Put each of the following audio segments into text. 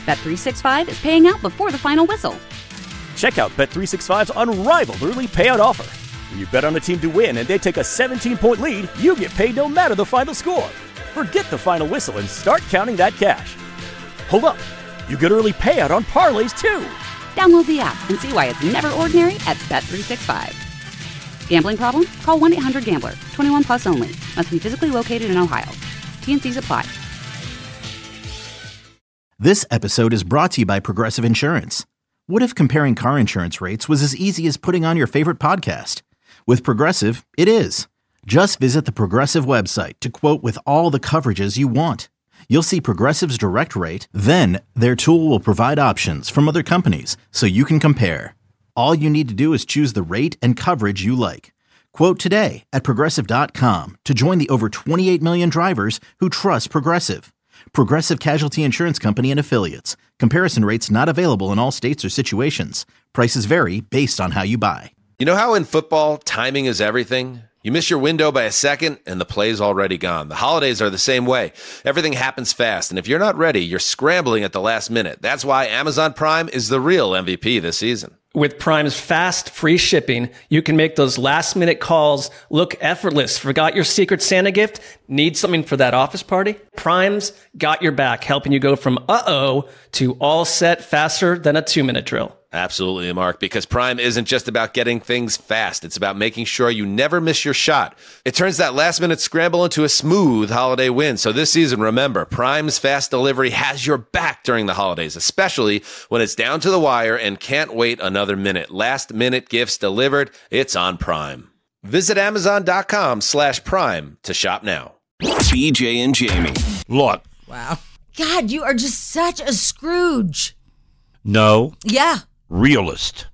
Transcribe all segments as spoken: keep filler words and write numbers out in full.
Bet three sixty-five is paying out before the final whistle. Check out Bet three sixty-five's unrivaled early payout offer. When you bet on a team to win and they take a seventeen-point lead, you get paid no matter the final score. Forget the final whistle and start counting that cash. Hold up. You get early payout on parlays, too. Download the app and see why it's never ordinary at Bet three sixty-five. Gambling problem? Call one eight hundred gambler. twenty-one plus only. Must be physically located in Ohio. T N Cs apply. This episode is brought to you by Progressive Insurance. What if comparing car insurance rates was as easy as putting on your favorite podcast? With Progressive, it is. Just visit the Progressive website to quote with all the coverages you want. You'll see Progressive's direct rate, then their tool will provide options from other companies so you can compare. All you need to do is choose the rate and coverage you like. Quote today at Progressive dot com to join the over twenty-eight million drivers who trust Progressive. Progressive Casualty Insurance Company and Affiliates. Comparison rates not available in all states or situations. Prices vary based on how you buy. You know how in football, timing is everything? You miss your window by a second, and the play's already gone. The holidays are the same way. Everything happens fast, and if you're not ready, you're scrambling at the last minute. That's why Amazon Prime is the real M V P this season. With Prime's fast, free shipping, you can make those last-minute calls look effortless. Forgot your Secret Santa gift? Need something for that office party? Prime's got your back, helping you go from uh-oh to all set faster than a two-minute drill. Absolutely, Mark, because Prime isn't just about getting things fast. It's about making sure you never miss your shot. It turns that last-minute scramble into a smooth holiday win. So this season, remember, Prime's fast delivery has your back during the holidays, especially when it's down to the wire and can't wait another minute. Last-minute gifts delivered, it's on Prime. Visit Amazon.com slash Prime to shop now. B J and Jamie. Look. Wow. God, you are just such a Scrooge. No. Yeah. Realist.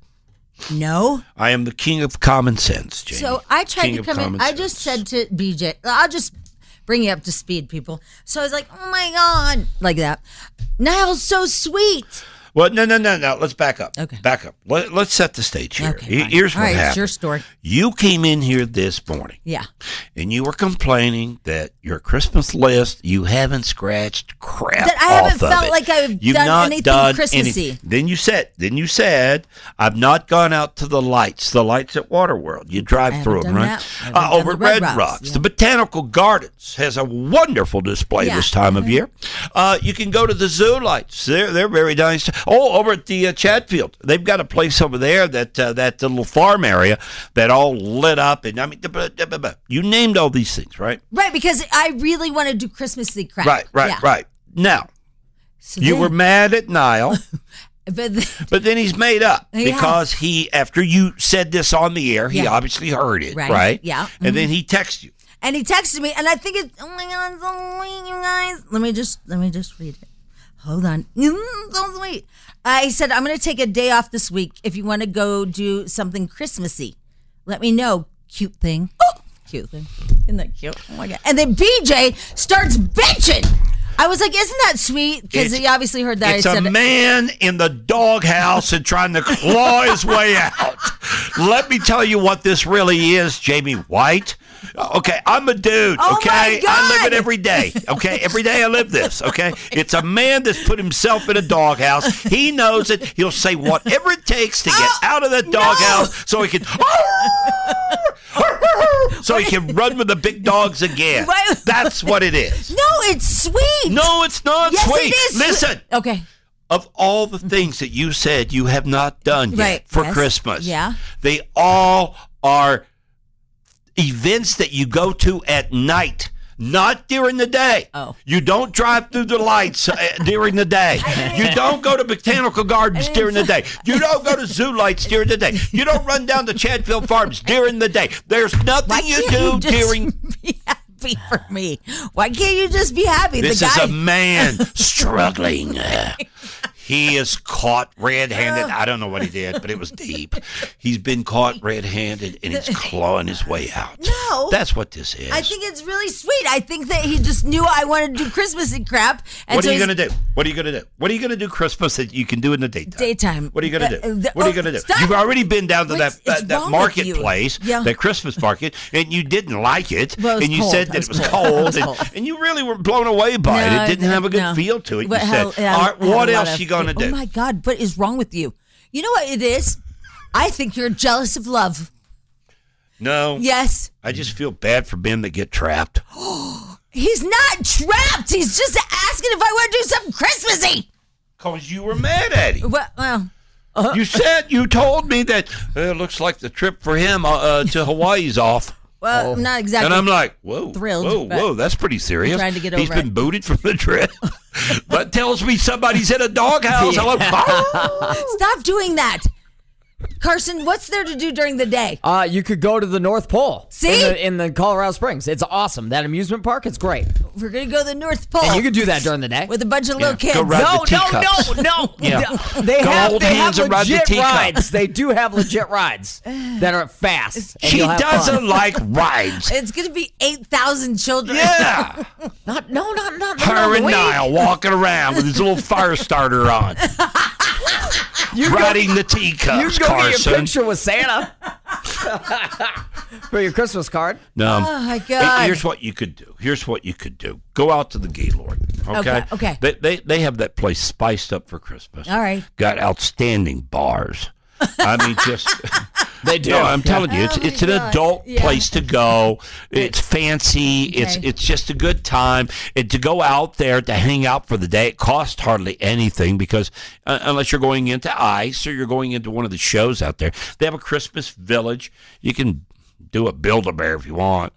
No. I am the king of common sense, Jamie. So I tried king to come in. sense. I just said to B J, I'll just bring you up to speed, people. So I was like, oh my God. Like that. Niall's so sweet. Well, no, no, no, no. Let's back up. Okay. Back up. Let, let's set the stage here. Okay, fine. Here's All what right, happened. it's your story. You came in here this morning. Yeah. And you were complaining that your Christmas list, you haven't scratched crap That I haven't off of felt it. like I've You've done not anything done Christmassy. anything. Then you said, then you said, I've not gone out to the lights, the lights at Waterworld. You drive I through haven't them, done right? that. I Uh, haven't over done at the Red Red Rocks. Rocks, yeah. The Botanical Gardens has a wonderful display Yeah. this time of year. Uh, you can go to the zoo lights. They're, they're very nice. Oh, over at the uh, Chatfield. They've got a place over there, that uh, that little farm area that all lit up. And I mean, you named all these things, right? Right, because I really want to do Christmassy crap. Right, right, Yeah. right. Now, So you then- were mad at Niall, But then, but then he's made up Yeah. because he, after you said this on the air, he Yeah. obviously heard it, Right, right? yeah. And then he texted you. and he texted me, and I think it's, oh my God, so sweet, you guys. Let me just, let me just read it. Hold on. Mm, so sweet. I said, I'm going to take a day off this week if you want to go do something Christmassy. Let me know. Cute thing. Oh, cute thing. Isn't that cute? Oh my God. And then B J starts bitching. I was like, isn't that sweet? Because It's- he obviously heard that. It's I said, a man in the doghouse and trying to claw his way out. Let me tell you what this really is, Jamie White. Okay, I'm a dude, Oh, okay? my God. I live it every day, okay? Every day I live this, okay? It's a man that's put himself in a doghouse. He knows it. He'll say whatever it takes to get Oh, out of the no. doghouse so he can... so he can run with the big dogs again. Why- That's what it is. no, it's sweet. No, it's not yes, sweet. it is. Listen. Okay. Of all the things that you said you have not done yet Right, for yes, Christmas, yeah. they all are events that you go to at night, not during the day. Oh. You don't drive through the lights uh, during the day. You don't go to Botanical Gardens during the day. You don't go to zoo lights during the day. You don't run down to Chatfield Farms during the day. There's nothing Why you can't do you just during... be happy for me? Why can't you just be happy? This the is guy- a man struggling. He is caught red-handed. I don't know what he did, but it was deep. He's been caught red-handed, and he's clawing his way out. No. That's what this is. I think it's really sweet. I think that he just knew I wanted to do Christmassy crap. And what so are you he's- going to do? What are you going to do? What are you going to do Christmas that you can do in the daytime? Daytime. What are you going to Uh, do? the- What are you oh, going to do? stop. You've already been down to What's- that it's that, that wrong with you? marketplace, Yeah. that Christmas market, and you didn't like it, Well, it was and you cold. said that It it was was cold. It cold, was and, cold. and you really were blown away by No, it. It didn't have a good no. feel to it. But you hell, said, yeah, all right, I had what a lot else of- you going to do? Oh my God, what is wrong with you? You know what it is? I think you're jealous of love. No. Yes. I just feel bad for men that get trapped. He's not trapped. He's just asking if I want to do something Christmassy. Because you were mad at him. Well, well You said, you told me that uh, it looks like the trip for him uh, uh, to Hawaii's off. well not exactly. And I'm like, whoa, Thrilled, whoa, but whoa, that's pretty serious. I'm trying to get He's over been it. booted from the trip. But tells me somebody's in a doghouse. I'm like, oh. Stop doing that. Carson, what's there to do during the day? Uh, you could go to the North Pole. See? In the, in the Colorado Springs. It's awesome. That amusement park, it's great. We're going to go to the North Pole. And you could do that during the day. with a bunch of little kids. Go ride No, the no, teacups. no, no. Yeah. They Go have, hold they have hands and ride the legit teacup. rides. They do have legit rides that are fast. and She you'll have doesn't fun. like rides. It's going to be eight thousand children. Yeah. Not, no, not, not, not Her and wait. Niall walking around with his little fire starter on. You go- Riding the You teacups, go get your Carson. picture with Santa for your Christmas card. No. Oh, my Hey, God. Here's what you could do. Here's what you could do. Go out to the Gaylord. Okay. Okay, okay. They, they they have that place spiced up for Christmas. All right. Got outstanding bars. I mean, just They do. no. I'm telling you, it's Oh, my it's an God. adult Yeah. place to go. It's fancy. It's Okay. it's just a good time. And to go out there to hang out for the day, it costs hardly anything because uh, unless you're going into ICE or you're going into one of the shows out there, they have a Christmas village. You can do a Build-A-Bear if you want.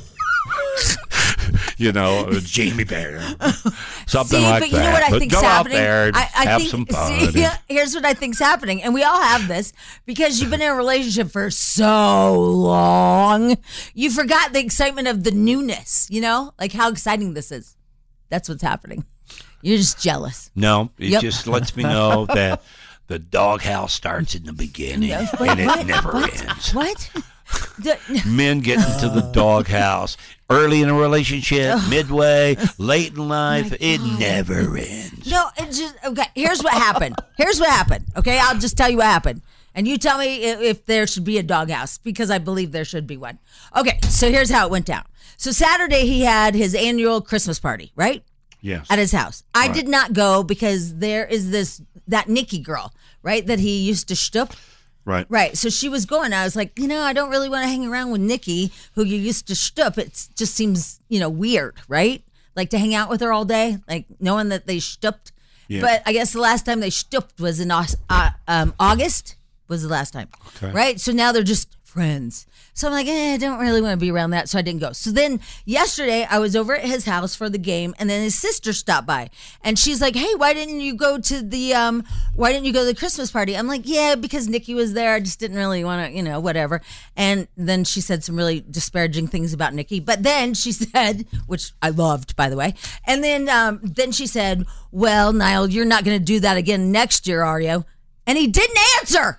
You know, a Jamie Bear, something See, like but that. you know what I But think's go happening? out there, and I, I have think, some fun. see, yeah, here's what I think's happening, and we all have this because you've been in a relationship for so long. You forgot the excitement of the newness. You know, like how exciting this is. That's what's happening. You're just jealous. No, it Yep. just lets me know that the doghouse starts in the beginning Wait, and it what? never What? ends. What? The- Men get into the doghouse early in a relationship, midway, late in life. It never ends. No, it's just okay. Here's what happened. Here's what happened. Okay, I'll just tell you what happened, and you tell me if, if there should be a doghouse because I believe there should be one. Okay, so here's how it went down. So Saturday he had his annual Christmas party, right? Yes. At his house. I did not go because there is this that Nikki girl, right? That he used to shtup. Right. Right. So she was going. I was like, you know, I don't really want to hang around with Nikki, who you used to shtup. It just seems, you know, weird, right? Like to hang out with her all day, like knowing that they shtupped. Yeah. But I guess the last time they shtupped was in Aus- uh, um, August was the last time. Okay. Right. So now they're just friends. So I'm like, eh, I don't really want to be around that. So I didn't go. So then yesterday I was over at his house for the game, and then his sister stopped by, and she's like, hey, why didn't you go to the, um, why didn't you go to the Christmas party? I'm like, yeah, because Nikki was there. I just didn't really want to, you know, whatever. And then she said some really disparaging things about Nikki. But then she said, which I loved, by the way. And then, um, then she said, well, Niall, you're not going to do that again next year, are you? And he didn't answer.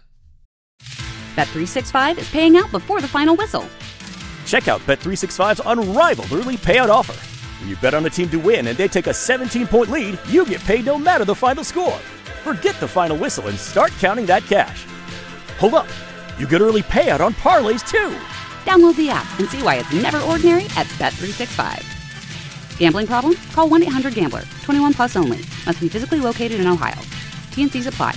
Bet three sixty-five is paying out before the final whistle. Check out Bet three sixty-five's unrivaled early payout offer. When you bet on a team to win and they take a seventeen-point lead, you get paid no matter the final score. Forget the final whistle and start counting that cash. Hold up. You get early payout on parlays too. Download the app and see why it's never ordinary at Bet three sixty-five. Gambling problem? Call one eight hundred gambler. twenty-one plus only. Must be physically located in Ohio. T and Cs apply.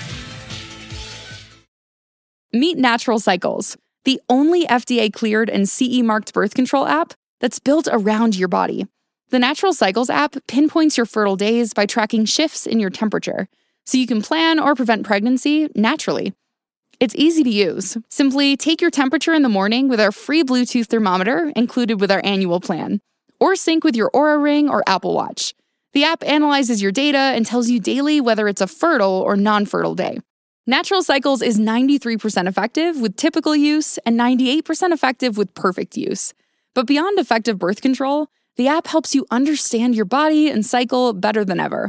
Meet Natural Cycles, the only F D A-cleared and C E-marked birth control app that's built around your body. The Natural Cycles app pinpoints your fertile days by tracking shifts in your temperature, so you can plan or prevent pregnancy naturally. It's easy to use. Simply take your temperature in the morning with our free Bluetooth thermometer included with our annual plan, or sync with your Oura Ring or Apple Watch. The app analyzes your data and tells you daily whether it's a fertile or non-fertile day. Natural Cycles is ninety-three percent effective with typical use and ninety-eight percent effective with perfect use. But beyond effective birth control, the app helps you understand your body and cycle better than ever.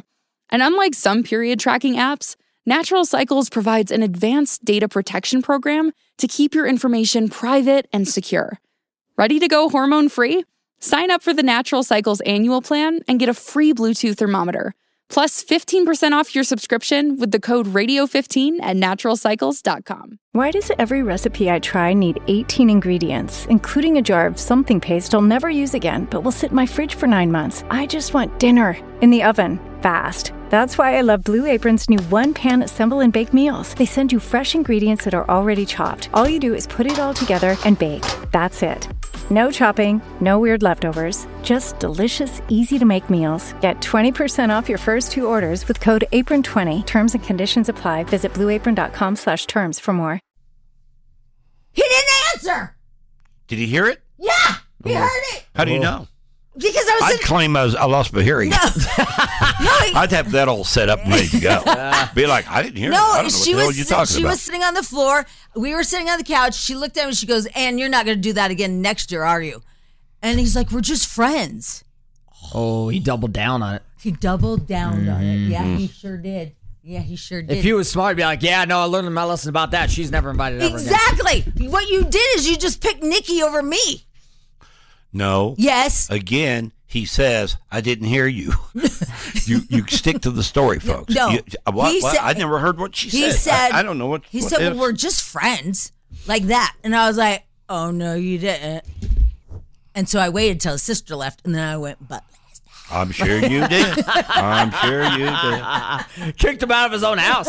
And unlike some period tracking apps, Natural Cycles provides an advanced data protection program to keep your information private and secure. Ready to go hormone-free? Sign up for the Natural Cycles annual plan and get a free Bluetooth thermometer, plus fifteen percent off your subscription with the code radio fifteen at natural cycles dot com. Why does every recipe I try need eighteen ingredients, including a jar of something paste I'll never use again, but will sit in my fridge for nine months? I just want dinner in the oven, fast. That's why I love Blue Apron's new one-pan assemble and bake meals. They send you fresh ingredients that are already chopped. All you do is put it all together and bake. That's it. No chopping, no weird leftovers, just delicious, easy-to-make meals. Get twenty percent off your first two orders with code apron twenty. Terms and conditions apply. Visit blue apron dot com slash terms for more. He didn't answer. Did he hear it? Yeah, he heard it. How do you know? Because I was I'd sitting- claim I, was, I lost my hearing. No. no he- I'd have that all set up and ready to go. Be like, I didn't hear no, it. I don't know she what the hell was you're sit- talking she about. was sitting on the floor. We were sitting on the couch. She looked at me and she goes, "And you're not going to do that again next year, are you?" And he's like, "We're just friends." Oh, he doubled down on it. He doubled down on it. Yeah, Mm-hmm. he sure did. Yeah, he sure did. If he was smart, he'd be like, yeah, no, I learned my lesson about that. She's never invited ever again. Exactly. What you did is you just picked Nikki over me. No. Yes. Again, he says, I didn't hear you. you you stick to the story, folks. No. You, what, He what? said- I never heard what she He said. said, I, I don't know what He what said, is. "Well, we're just friends." Like that. And I was like, "Oh, no, you didn't." And so I waited till his sister left, and then I went, "But I'm sure you did. I'm sure you did. Kicked him out of his own house.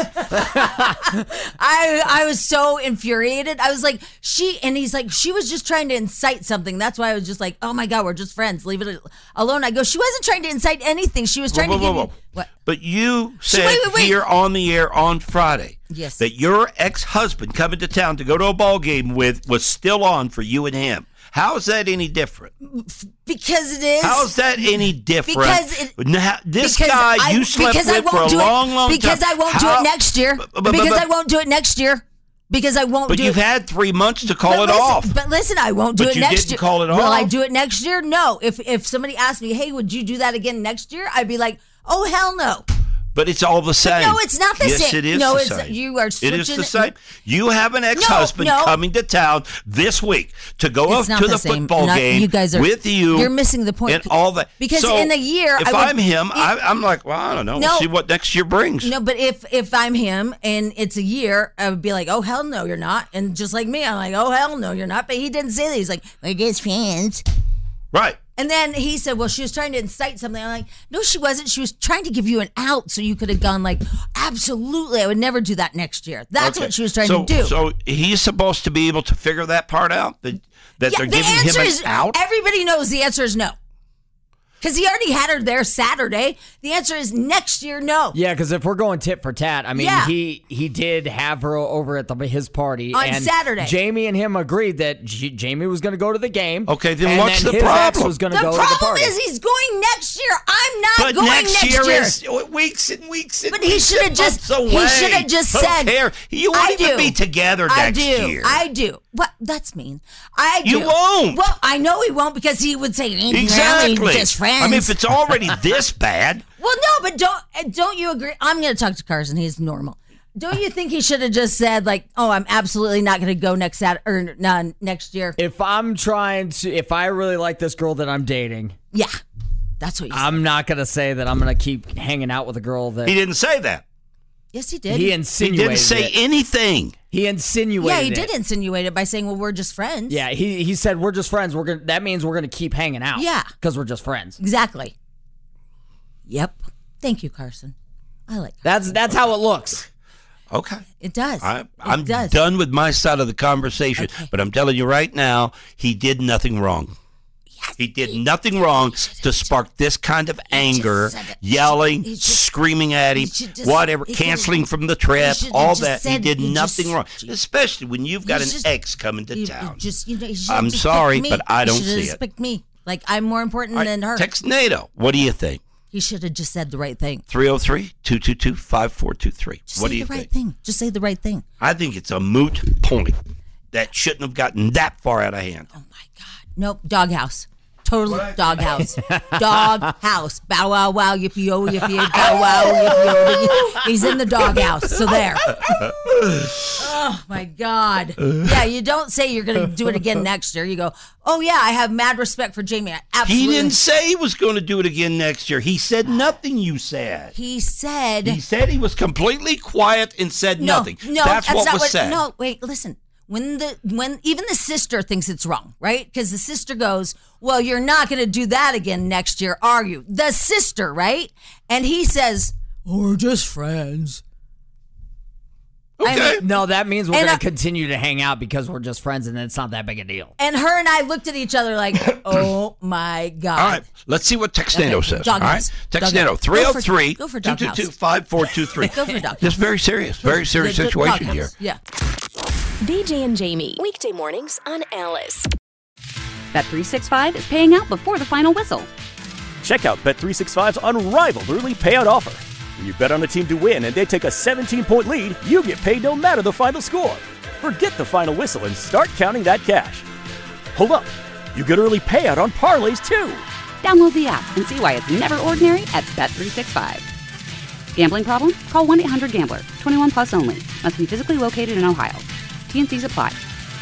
I I was so infuriated. I was like, she, and he's like, she was just trying to incite something. That's why I was just like, oh my God, we're just friends. Leave it alone. I go, she wasn't trying to incite anything. She was trying Whoa, to whoa, give whoa, me whoa. what? But you She- said wait, wait, wait. here on the air on Friday Yes. that your ex-husband coming to town to go to a ball game with was still on for you and him. How is that any different? Because it is. How is that any different? Because it- Now, this because guy I- you slept because I with for a won't do it- long, long because time. I won't do How- it next year. But- but- because but- I won't do it next year. Because I won't But do you've it. had three months to call but it listen, off. But listen, I won't do But it you next didn't year. call it Will I off? do it next year? No. If if somebody asked me, hey, would you do that again next year? I'd be like, oh hell no. But it's all the same. no, it's not the yes, same. It is No, the it's- same. you are It is switching the it- same. You have an ex-husband no. coming to town this week to go It's up not to the the, same. football Not- game you guys are- with you. you're missing the point. And all that. Because So, in a year, if I would- I'm him, I, I'm like, well, I don't know. No. We'll see what next year brings. No, but if if I'm him and it's a year, I would be like, oh hell no, you're not. And just like me, I'm like, oh hell no, you're not. But he didn't say that. He's like, we're just friends. Right. And then he said, well, she was trying to incite something. I'm like, no, she wasn't. She was trying to give you an out so you could have gone like, absolutely, I would never do that next year. That's Okay. what she was trying so, to do. So he's supposed to be able to figure that part out? That, that yeah, they're the giving him answer an is, out? everybody knows the answer is no. Because he already had her there Saturday. The answer is next year, no. Yeah, because if we're going tit for tat, I mean, Yeah. he he did have her over at the, his party On and Saturday. Jamie and him agreed that J- Jamie was going to go to the game. Okay, then and what's then the his ex problem? was going The to go to the problem party. is he's going next year. I'm not But going next, next year, year. is weeks and weeks and But he weeks should have and just months he away. should have just Who said cares? You won't I even do. be together I next do. year. I do. What? That's mean. I do. You won't. Well, I know he won't because he would say Exactly. "Really, just friends." I mean, if it's already this bad, well, no, but don't uh, don't you agree? I'm going to talk to Carson. He's normal. Don't you think he should have just said like, "Oh, I'm absolutely not going to go next Saturday or no, next year"? If I'm trying to, if I really like this girl that I'm dating, Yeah, that's what you said. I'm not going to say that I'm going to keep hanging out with a girl that he didn't say that. Yes, he did. he He insinuated. didn't say it. anything. He insinuated. yeah, he it. did insinuate it by saying, "Well, we're just friends." Yeah, he he said we're just friends. We're gonna. That means we're gonna keep hanging out. Yeah. because we're just friends. exactly. Yep. Thank you, Carson. I like Carson. That's that's how it looks. Okay. It does. I, It I'm does. done with my side of the conversation, Okay. but I'm telling you right now, he did nothing wrong. He did nothing wrong to spark this kind of anger, said it. yelling, He just- screaming at him, he should just- whatever, he canceling could've- from the trip, he should've all just that. He said- did he nothing just- wrong, especially when you've got He an just- ex coming to You- you town. Just, you know, you should've I'm just sorry, picked me. but I You don't should've see just it. picked me. Like I'm more important All right, than her. text NATO. What do you think? He should have just said the right thing. three oh three, two two two, five four two three. Just What say do you the right think? thing. Just say the right thing. I think it's a moot point that shouldn't have gotten that far out of hand. Oh my God. Nope. Doghouse. Totally doghouse. Doghouse. Bow wow wow yippee oh yippee bow wow yippee oh. He's in the doghouse. So there. Oh my God. Yeah, you don't say you're going to do it again next year. You go, oh yeah, I have mad respect for Jamie. I absolutely. He didn't say he was going to do it again next year. He said nothing. You said. He said. He said he was completely quiet and said no, nothing. No, that's, that's what not was what, said. No, wait, listen. When the when even the sister thinks it's wrong, right? Because the sister goes, well, you're not going to do that again next year, are you? The sister, right? And he says, oh, we're just friends. Okay. I mean, no, that means we're and going I- to continue to hang out because we're just friends and it's not that big a deal. And her and I looked at each other like, oh my God. All right, let's see what Textano Okay, says. dog All right, house. Textano, Dog- three oh go three, for- go for two dog two house. two, five four two three. Go for dog house. This is very serious, very serious The- the situation dog here. house. Yeah. B J and Jamie, weekday mornings on Alice. Bet three sixty-five is paying out before the final whistle. Check out Bet three sixty-five's unrivaled early payout offer. When you bet on a team to win and they take a seventeen-point lead, you get paid no matter the final score. Forget the final whistle and start counting that cash. Hold up. You get early payout on parlays, too. Download the app and see why it's never ordinary at Bet three sixty-five. Gambling problem? Call one eight hundred gambler. twenty-one plus only. Must be physically located in Ohio. T N Cs apply.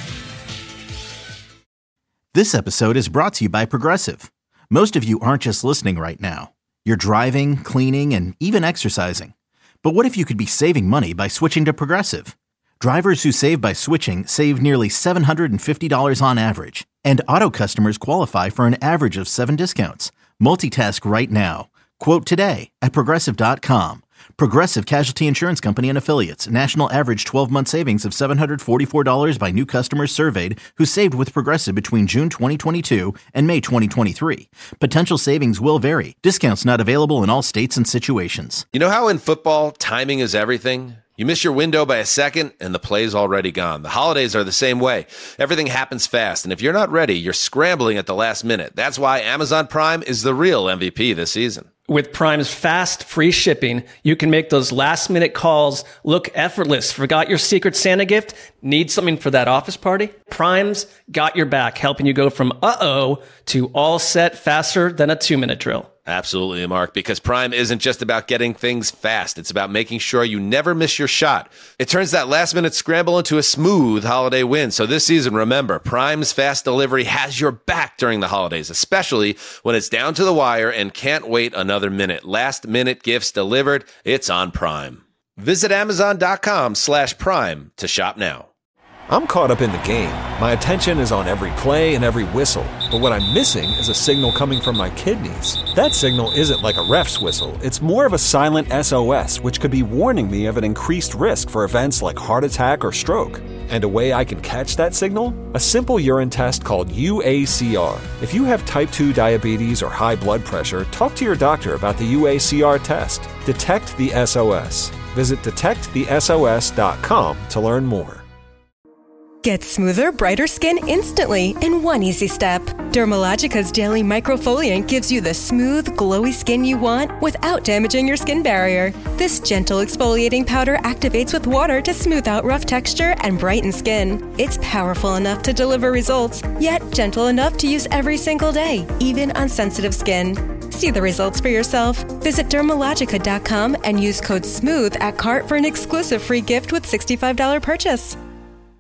This episode is brought to you by Progressive. Most of you aren't just listening right now. You're driving, cleaning, and even exercising. But what if you could be saving money by switching to Progressive? Drivers who save by switching save nearly seven hundred fifty dollars on average. And auto customers qualify for an average of seven discounts. Multitask right now. Quote today at Progressive dot com. Progressive Casualty Insurance Company and Affiliates. National average twelve-month savings of seven hundred forty-four dollars by new customers surveyed who saved with Progressive between June twenty twenty-two and May twenty twenty-three. Potential savings will vary. Discounts not available in all states and situations. You know how in football, timing is everything? You miss your window by a second, and the play's already gone. The holidays are the same way. Everything happens fast, and if you're not ready, you're scrambling at the last minute. That's why Amazon Prime is the real M V P this season. With Prime's fast, free shipping, you can make those last-minute calls look effortless. Forgot your Secret Santa gift? Need something for that office party? Prime's got your back, helping you go from uh-oh to all set faster than a two-minute drill. Absolutely, Mark, because Prime isn't just about getting things fast. It's about making sure you never miss your shot. It turns that last-minute scramble into a smooth holiday win. So this season, remember, Prime's fast delivery has your back during the holidays, especially when it's down to the wire and can't wait another minute. Last-minute gifts delivered, it's on Prime. Visit Amazon.com slash Prime to shop now. I'm caught up in the game. My attention is on every play and every whistle. But what I'm missing is a signal coming from my kidneys. That signal isn't like a ref's whistle. It's more of a silent S O S, which could be warning me of an increased risk for events like heart attack or stroke. And a way I can catch that signal? A simple urine test called U A C R. If you have type two diabetes or high blood pressure, talk to your doctor about the U A C R test. Detect the S O S. Visit detect the S O S dot com to learn more. Get smoother, brighter skin instantly in one easy step. Dermalogica's Daily Microfoliant gives you the smooth, glowy skin you want without damaging your skin barrier. This gentle exfoliating powder activates with water to smooth out rough texture and brighten skin. It's powerful enough to deliver results, yet gentle enough to use every single day, even on sensitive skin. See the results for yourself. Visit Dermalogica dot com and use code SMOOTH at cart for an exclusive free gift with sixty-five dollars purchase.